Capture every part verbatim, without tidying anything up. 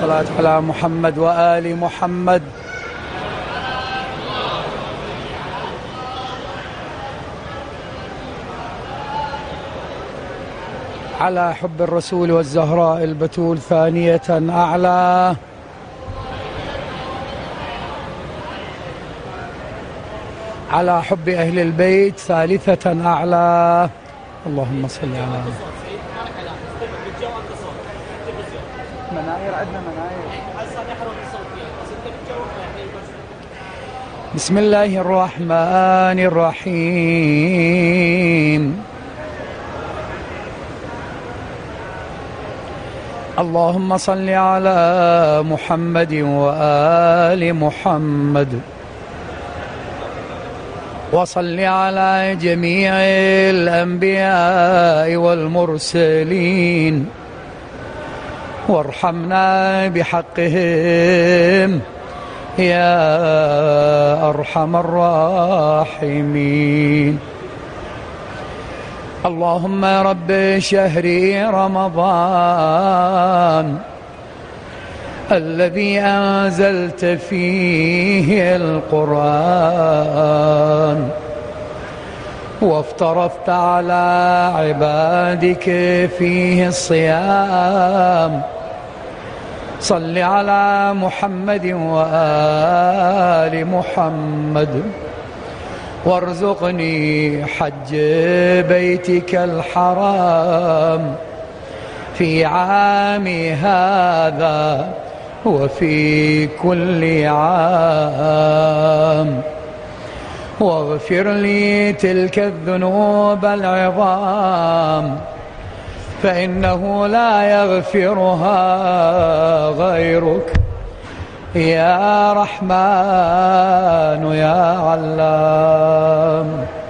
الصلاة على محمد وآل محمد. على حب الرسول والزهراء البتول ثانية أعلى. على حب أهل البيت ثالثة أعلى. اللهم صل على مناير. عندنا مناير. بسم الله الرحمن الرحيم. اللهم صل على محمد وآل محمد، وصل على جميع الأنبياء والمرسلين، وارحمنا بحقهم يا أرحم الراحمين. اللهم رب شهر رمضان الذي أنزلت فيه القرآن، وافترضت على عبادك فيه الصيام، صل على محمد وآل محمد، وارزقني حج بيتك الحرام في عامي هذا وفي كل عام، واغفر لي تلك الذنوب العظام، فإنه لا يغفرها غيرك يا رحمن يا علام.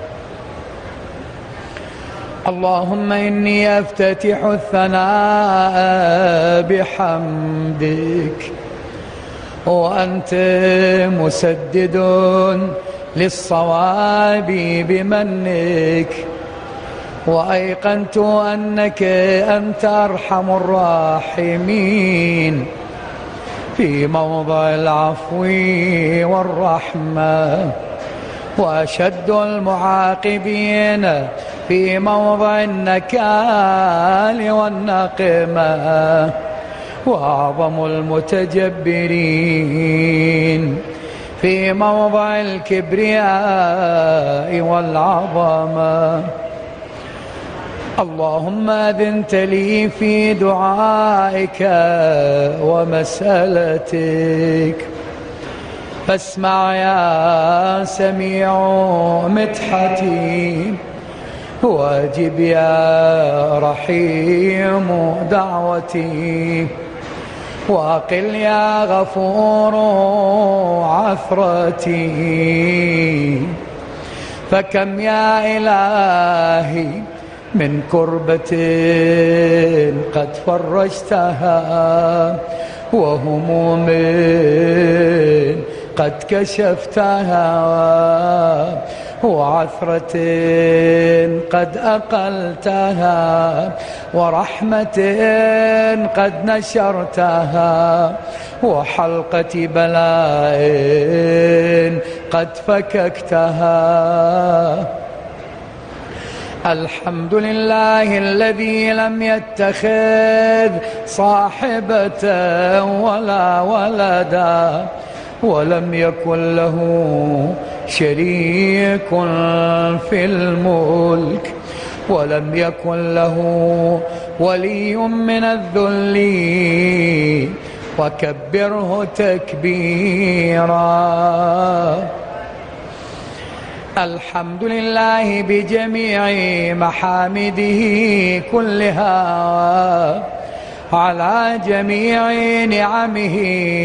اللهم إني أفتتح الثناء بحمدك، وأنت مسدد للصواب بمنك، وأيقنت أنك أنت أرحم الراحمين في موضع العفو والرحمة، وأشد المعاقبين في موضع النكال والنقمة، وأعظم المتجبرين في موضع الكبرياء والعظمة. اللهم أذنت لي في دعائك ومسألتك، فاسمع يا سميع مدحتي، واجب يا رحيم دعوتي، وأقل يا غفور عثرتي. فكم يا إلهي من كربة قد فرجتها، وهموم قد كشفتها، وعثرة قد أقلتها، ورحمة قد نشرتها، وحلقة بلاء قد فككتها. الحمد لله الذي لم يتخذ صاحبة ولا ولدا، ولم يكن له شريك في الملك، ولم يكن له ولي من الذل، وكبره تكبيرا. الحمد لله بجميع محامده كلها، على جميع نعمه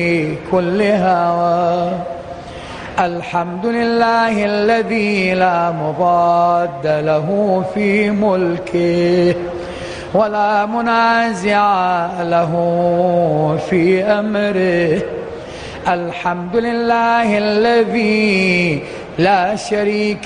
كلها. الحمد لله الذي لا مضاد له في ملكه، ولا منازع له في أمره. الحمد لله الذي لا شريك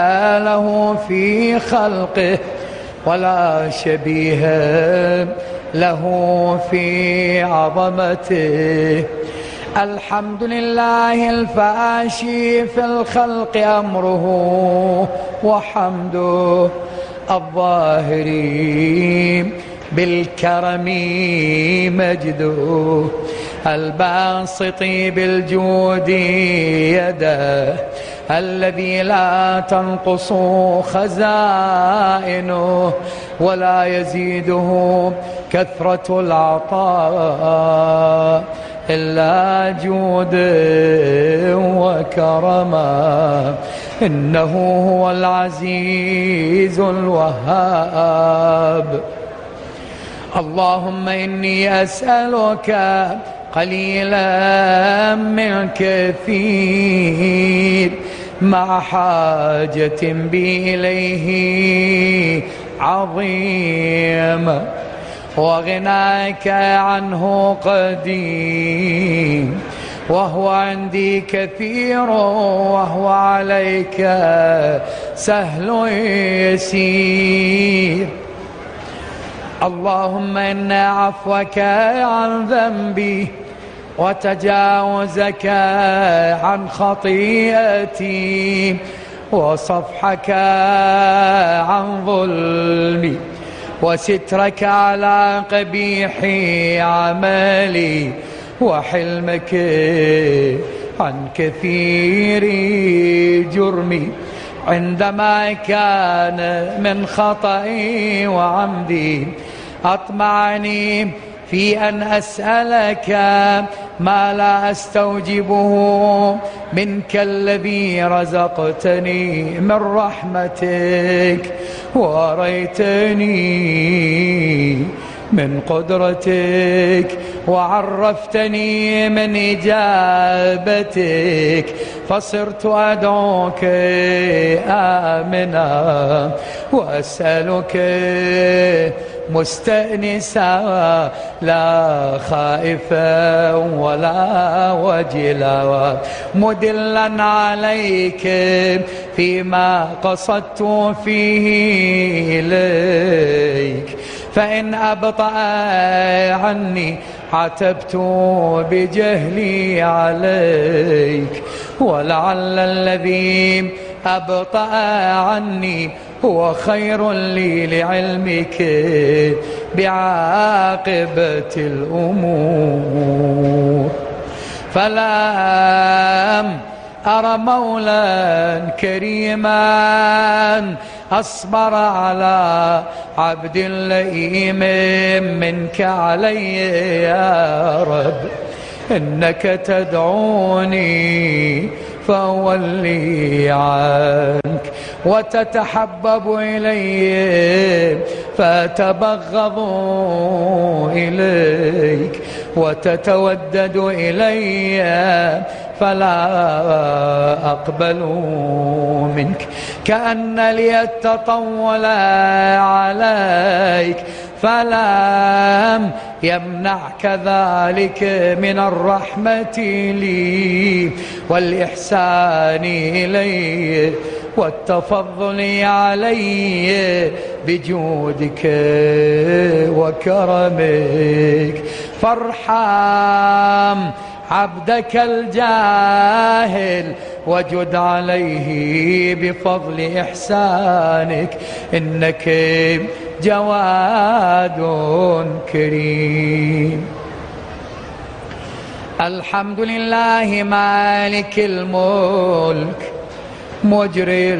له في خلقه، ولا شبيه له في عظمته. الحمد لله الفاشي في الخلق أمره، وحمده الظاهر بالكرم مجده، الباسط بالجود يده، الذي لا تنقص خزائنه ولا يزيده كثرة العطاء إلا جود وكرما. إنه هو العزيز الوهاب. اللهم إني أسألك قليلا من كثير، مع حاجة بي إليه عظيم، وغناك عنه قديم، وهو عندي كثير، وهو عليك سهل يسير. اللهم إن عفوك عن ذنبي، وتجاوزك عن خطيئتي، وصفحك عن ظلمي، وسترك على قبيح عملي، وحلمك عن كثير جرمي، عندما كان من خطئي وعمدي. أطمعني في أن أسألك ما لا أستوجبه منك الذي رزقتني من رحمتك، وأريتني من قدرتك، وعرفتني من إجابتك، فصرت أدعوك آمنا، وأسألك مستأنسا، لا خائفا ولا وجلا، مدلا عليك فيما قصدت فيه إليك. فإن أبطأ عني عتبت بجهلي عليك، ولعل الذي أبطأ عني هو خير لي لعلمك بعاقبة الأمور. فلم أرى مولا كريما أصبر على عبد لئيم منك علي يا رب. إنك تدعوني فأولي عنك، وتتحبب إلي فأتبغض إليك، وتتودد إلي فلا أقبل منك. كأن لي التطول عليك فلم يمنعك ذلك من الرحمة لي والإحسان إلي والتفضل علي بجودك وكرمك. فارحم عبدك الجاهل وجد عليه بفضل إحسانك، إنك جواد كريم. الحمد لله مالك الملك مجري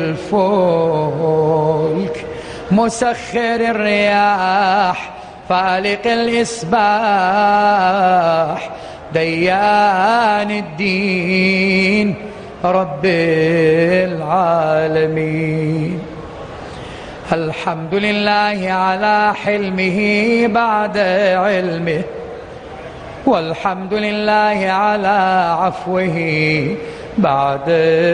الفلك مسخر الرياح فالق الإصباح ديان الدين رب العالمين. الحمد لله على حلمه بعد علمه، والحمد لله على عفوه بعد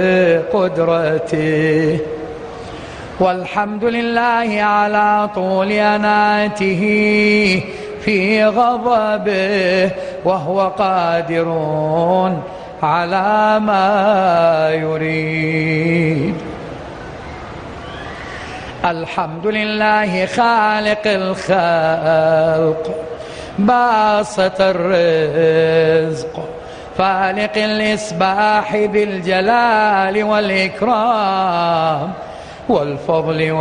قدرته، والحمد لله على طول أناته في غضبه وهو قادر على ما يريد. الحمد لله خالق الخلق باسط الرزق فالق الإصباح ذي الجلال والإكرام والفضل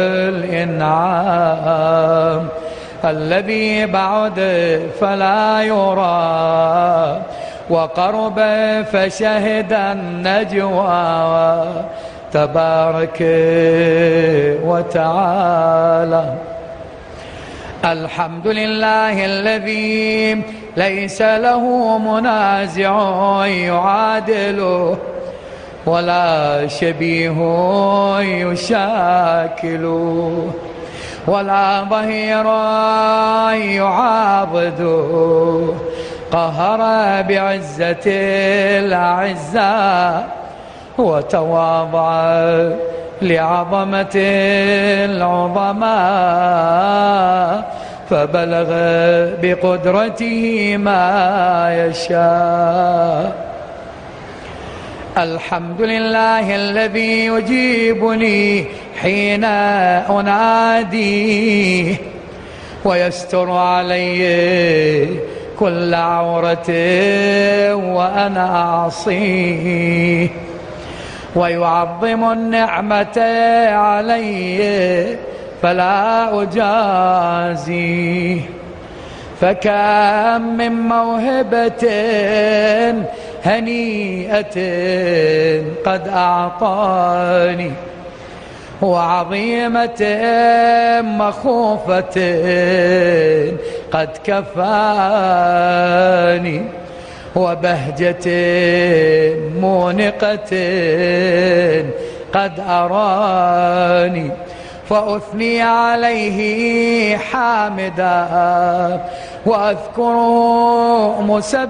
والإنعام الذي بعد فلا يرى وقرب فشهد النجوى تبارك وتعالى. الحمد لله الذي ليس له منازع يعادله ولا شبيه يشاكله ولا ظهير يعاضده قهر بعزة الأعزاء وتواضع لعظمة العظماء فبلغ بقدرته ما يشاء. الحمد لله الذي يجيبني حين أناديه ويستر علي كل عورة وأنا أعصيه ويعظم النعمة علي فلا أجازيه. فكم من موهبة هنيئة قد أعطاني وعظيمة مخوفة قد كفاني وبهجة مونقة قد أراني فأثني عليه حامدا وأذكره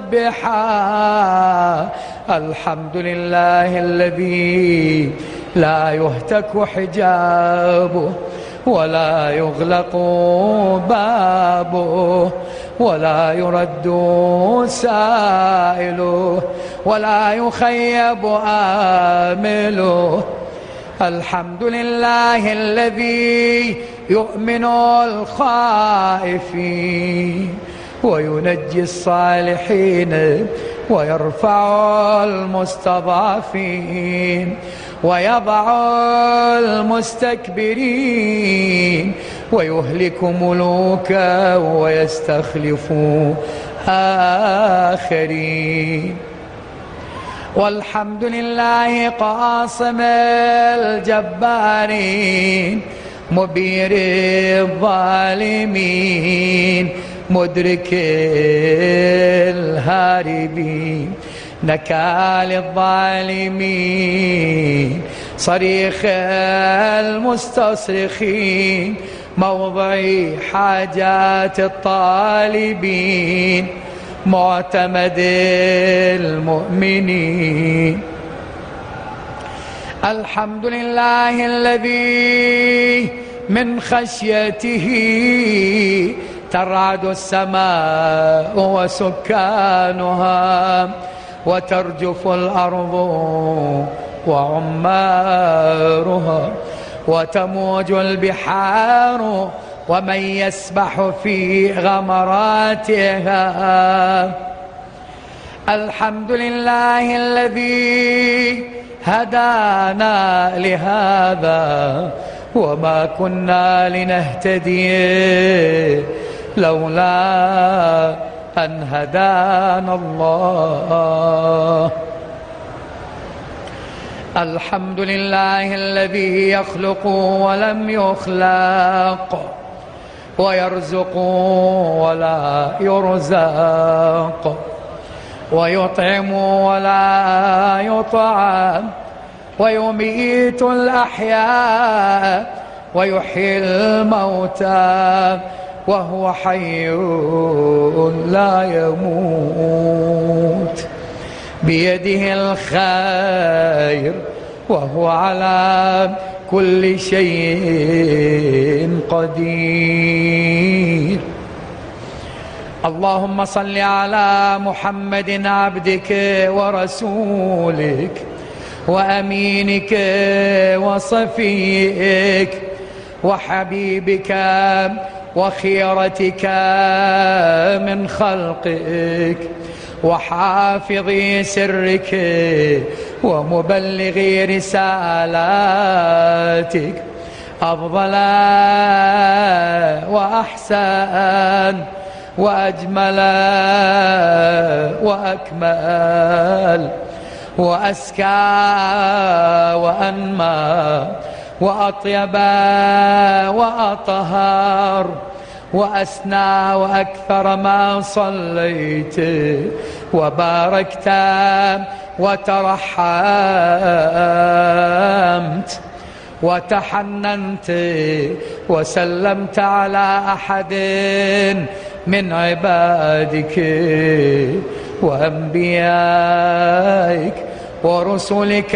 مسبحا. الحمد لله الذي لا يهتك حجابه ولا يغلق بابه ولا يرد سائله ولا يخيب آمله. الحمد لله الذي يؤمن الخائفين وينجي الصالحين ويرفع المستضعفين ويضع المستكبرين ويهلك ملوكا ويستخلف آخرين. والحمد لله قاصم الجبارين مبير الظالمين مدرك الهاربين نكال الظالمين صريخ المستصرخين موضع حاجات الطالبين معتمد المؤمنين. الحمد لله الذي من خشيته ترعد السماء وسكانها وترجف الأرض وعمارها وتموج البحار ومن يسبح في غمراتها. الحمد لله الذي هدانا لهذا وما كنا لنهتدي لولا أن هدانا الله. الحمد لله الذي يخلق ولم يخلق ويرزق ولا يرزق ويطعم ولا يطعم ويميت الأحياء ويحيي الموتى وهو حي لا يموت بيده الخير وهو على كل شيء قدير. اللهم صل على محمد عبدك ورسولك وأمينك وصفيك وحبيبك وخيرتك من خلقك، وحافظ سرك ومبلغ رسالاتك، أفضل وأحسن وأجمل وأكمل وأزكى وأنمى وأطيب وأطهر وأسنى وأكثر ما صليت وباركت وترحمت وتحننت وسلمت على أحد من عبادك وأنبيائك ورسلك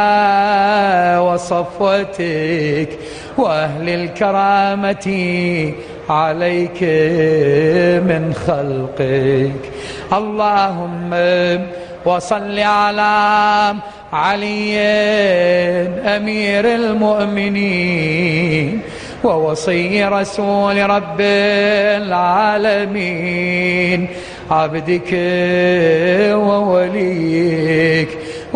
وصفوتك وأهل الكرامة عليك من خلقك. اللهم وصل على علي أمير المؤمنين ووصي رسول رب العالمين، عبدك ووليك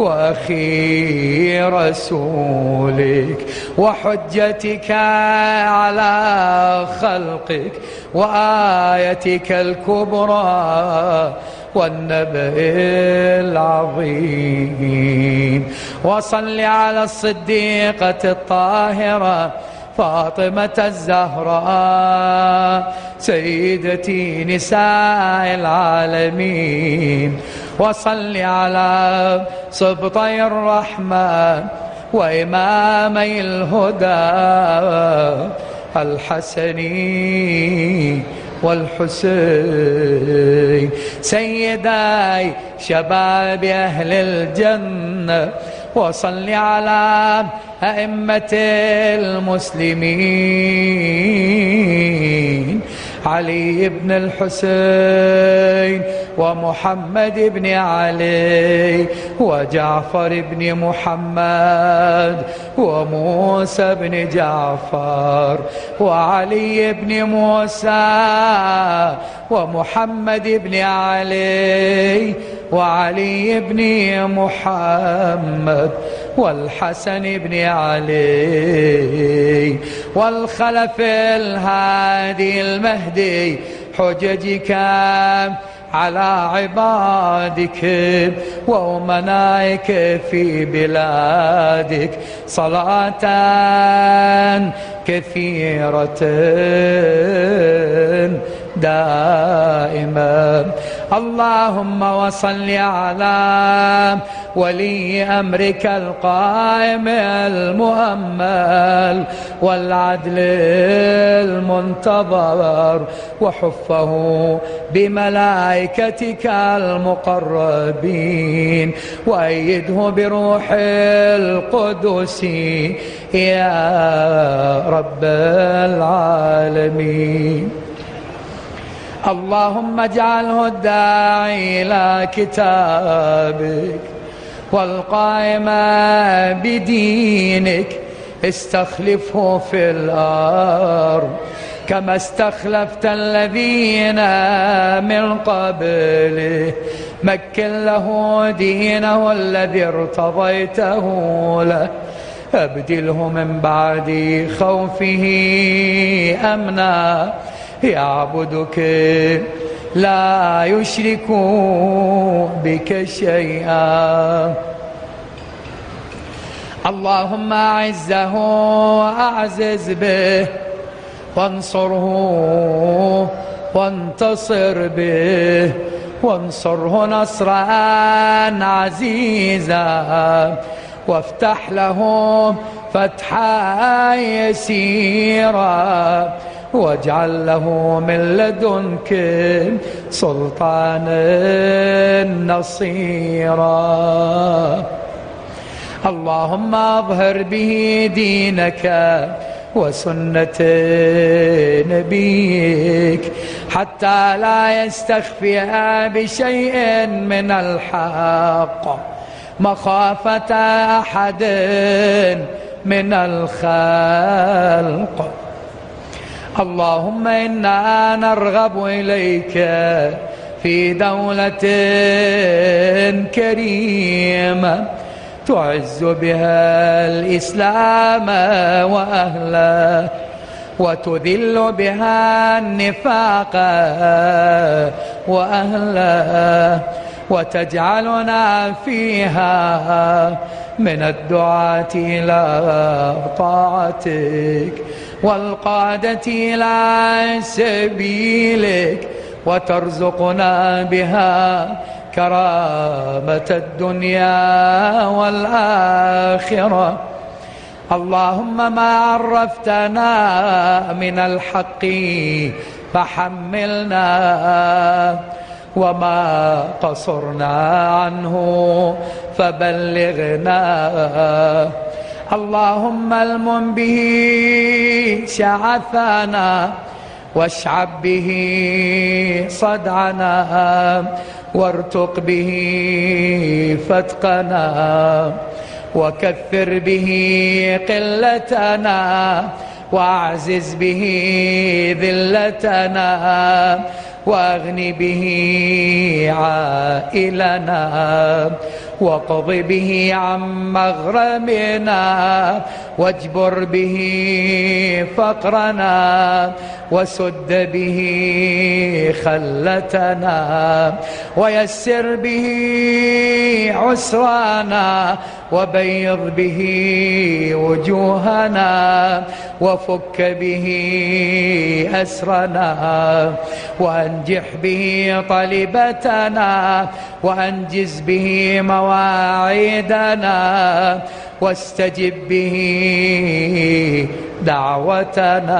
وأخي رسولك وحجتك على خلقك وآيتك الكبرى والنبأ العظيم. وصل على الصديقة الطاهرة فاطمة الزهراء سيدتي نساء العالمين. وصل على سبطي الرحمن وإمامي الهدى الحسن والحسين سيداي شباب أهل الجنة. وصل على أئمة المسلمين علي بن الحسين ومحمد بن علي وجعفر بن محمد وموسى بن جعفر وعلي بن موسى ومحمد بن علي وعلي بن محمد والحسن بن علي والخلف الهادي المهدي حججك على عبادك وأمنائك في بلادك صلاة كثيرة دائما. اللهم وصل على ولي أمرك القائم المؤمل والعدل المنتظر وحفه بملائكتك المقربين وأيده بروح القدس يا رب العالمين. اللهم اجعله الداعي إلى كتابك والقائم بدينك استخلفه في الأرض كما استخلفت الذين من قبله. مكن له دينه الذي ارتضيته له، أبدله من بعد خوفه أمنا يعبدك لا يشرك بك شيئا. اللهم أعزه وأعزز به وانصره وانتصر به وانصره نصرا عزيزا وافتح له فتحا يسيرا واجعل له من لدنك سلطانا نصيرا. اللهم اظهر به دينك وسنة نبيك حتى لا يستخفي بشيء من الحق مخافة أحد من الخلق. اللهم إنا نرغب إليك في دولة كريمة تعز بها الإسلام وأهله، وتذل بها النفاق وأهله، وتجعلنا فيها من الدعاة إلى طاعتك والقادة إلى سبيلك، وترزقنا بها كرامة الدنيا والآخرة. اللهم ما عرفتنا من الحق فحملنا، وما قصرنا عنه فبلغنا. اللهم المن به شعثنا، واشعب به صدعنا، وارتق به فتقنا، وكثر به قلتنا، واعزز به ذلتنا، واغن به عائلنا، واقض به عن مغرمنا، واجبر به فقرنا، وسد به خلتنا، ويسر به عسرانا، وبيض به وجوهنا، وفك به أسرنا، وأنجح به طلبتنا، وأنجز به مواعيدنا، واستجب به دعوتنا،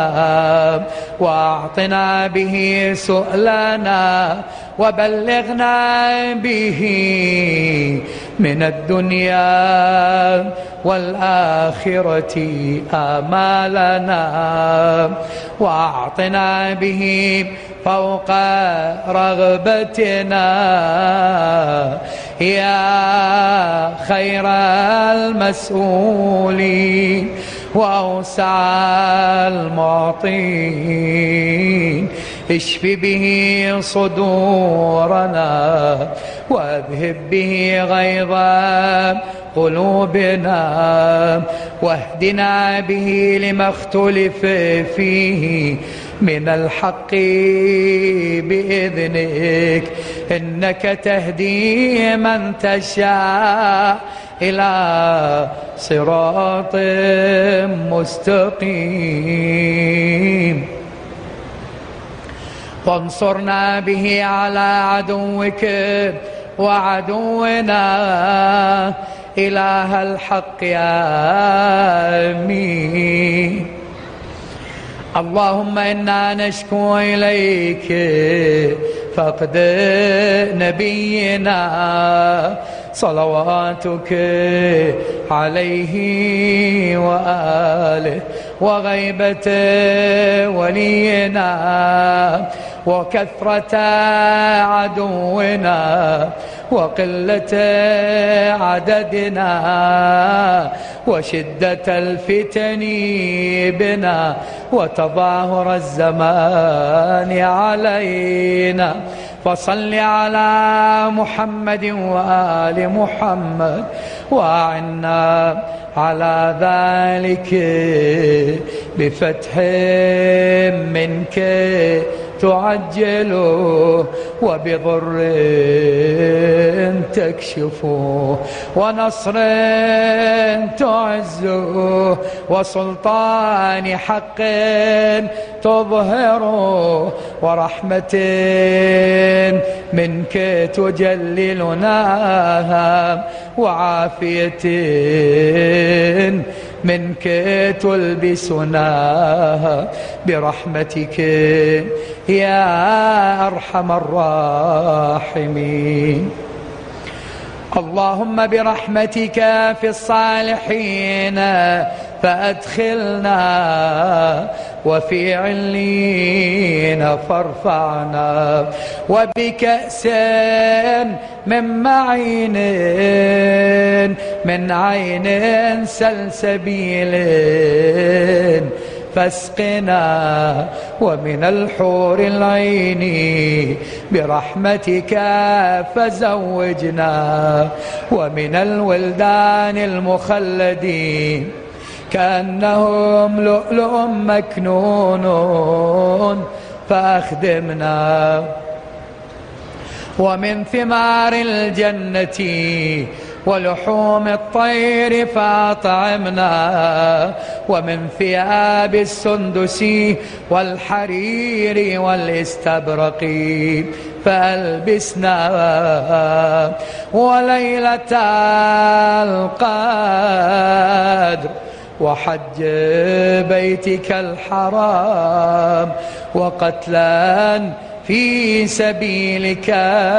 وأعطنا به سؤلنا، وبلغنا به من الدنيا والآخرة آمالنا، وأعطنا به فوق رغبتنا يا خير المسؤولين وأوسع المعطين. اشف به صدورنا، واذهب به غيظ قلوبنا، واهدنا به لما اختلف فيه من الحق بإذنك، إنك تهدي من تشاء إلى صراط مستقيم. وانصرنا به على عدوك وعدونا إله الحق آمين. اللهم إنا نشكو إليك فقد نبينا صلواتك عليه وآله، وغيبة ولينا، وكثرة عدونا، وقلة عددنا، وشدة الفتن بنا، وتظاهر الزمان علينا. فصل على محمد وآل محمد، وأعنا على ذلك بفتح منك تعجله، وبضر تكشفه، ونصر تعزه، وسلطان حق تظهره، ورحمة منك تجللناها، وعافية منك تلبسناها برحمتك يا أرحم الراحمين. اللهم برحمتك في الصالحين فأدخلنا، وفي علين فارفعنا، وبكأس من معين من عين سلسبيل فاسقنا، ومن الحور العين برحمتك فزوجنا، ومن الولدان المخلدين كأنهم لؤلؤ مكنون فأخدمنا، ومن ثمار الجنة ولحوم الطير فأطعمنا، ومن ثياب السندس والحرير والاستبرق فألبسنا، وليلة القدر وحج بيتك الحرام وقتلا في سبيلك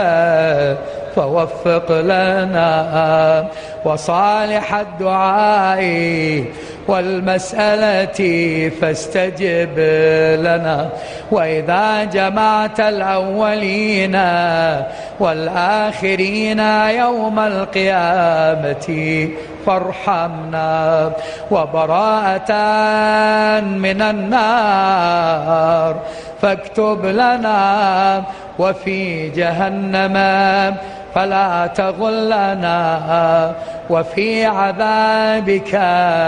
فوفق لنا، وصالح الدعاء والمسألة فاستجب لنا، وإذا جمعت الأولين والآخرين يوم القيامة فارحمنا، وبراءة من النار فاكتب لنا، وفي جهنم فلا تغلنا، وفي عذابك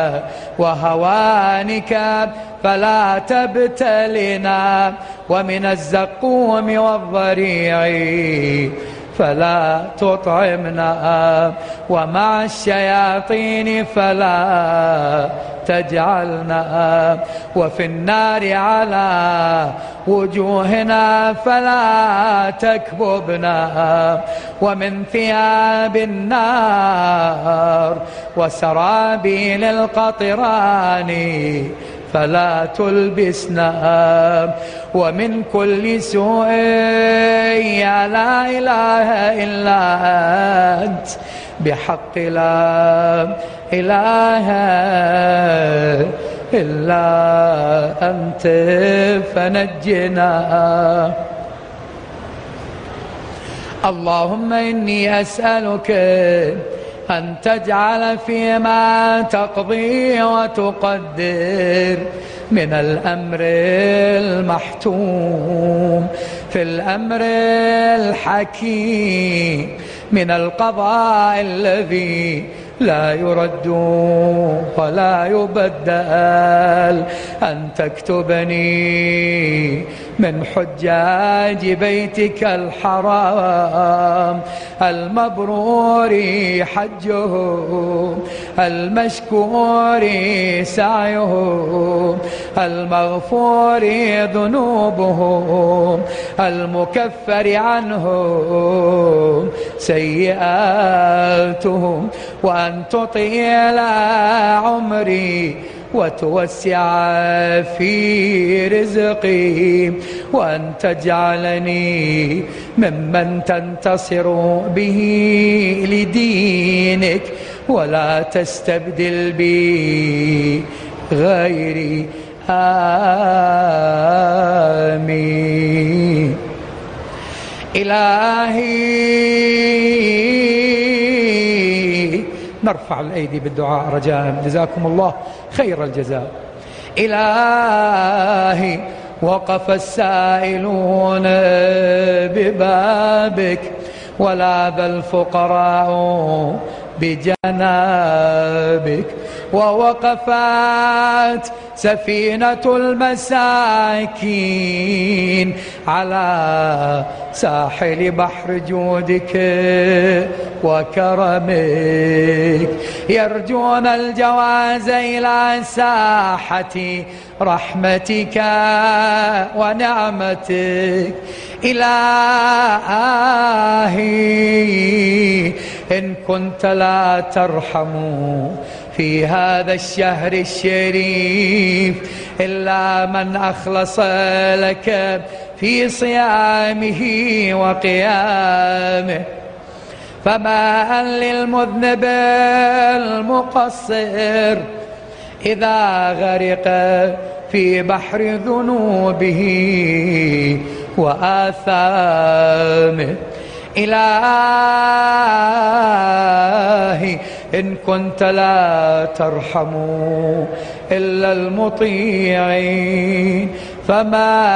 وهوانك فلا تبتلنا، ومن الزقوم والضريع فلا تطعمنا، ومع الشياطين فلا تجعلنا، وفي النار على وجوهنا فلا تكببنا، ومن ثياب النار وسرابيل القطران فلا تلبسنا، ومن كل سوء يا لا إله إلا أنت بحق لا إله إلا أنت فنجنا. اللهم إني أسألك أن تجعل فيما تقضي وتقدر من الأمر المحتوم في الأمر الحكيم من القضاء الذي لا يرد ولا يبدل، أن تكتبني من حجاج بيتك الحرام المبرور حجهم، المشكور سعيهم، المغفور ذنوبهم، المكفر عنهم سيئاتهم، وأن تطيل عمري وتوسع في رزقي، وأن تجعلني ممن تنتصر به لدينك، ولا تستبدل بي غيري. آمين. إلهي نرفع الأيدي بالدعاء رجاء، جزاكم الله خير الجزاء. إلهي وقف السائلون ببابك، ولاذ الفقراء بجنابك، ووقفت سفينة المساكين على ساحل بحر جودك وكرمك، يرجون الجواز إلى ساحة رحمتك ونعمتك. إلهي إن كنت لا ترحم في هذا الشهر الشريف إلا من أخلص لك في صيامه وقيامه، فما للمذنب المقصر إذا غرق في بحر ذنوبه وآثامه. إلهي إن كنت لا ترحم إلا المطيعين فما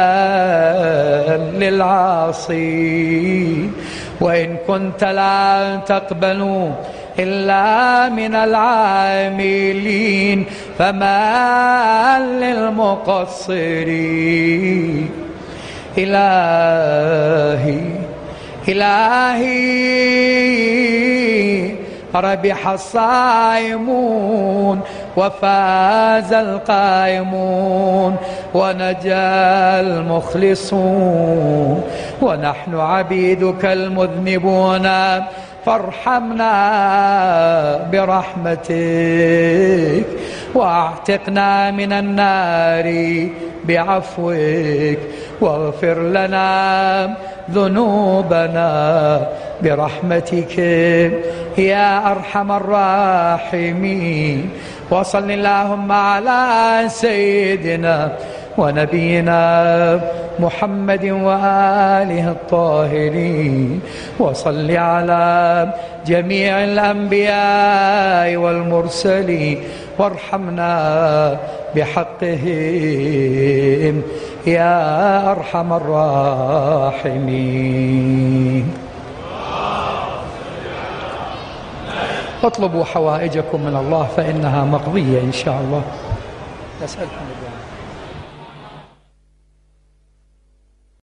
للعاصين، وإن كنت لا تقبل إلا من العاملين فما للمقصرين. إلهي إلهي ربح الصائمون وفاز القائمون ونجا المخلصون، ونحن عبيدك المذنبون فارحمنا برحمتك واعتقنا من النار بعفوك، واغفر لنا ذنوبنا برحمتك يا أرحم الراحمين. وصل اللهم على سيدنا ونبينا محمد وآله الطاهرين، وصل على جميع الأنبياء والمرسلين وارحمنا بحقهم يا أرحم الراحمين. اطلبوا حوائجكم من الله فإنها مقضية إن شاء الله. أسألكم الدعاء.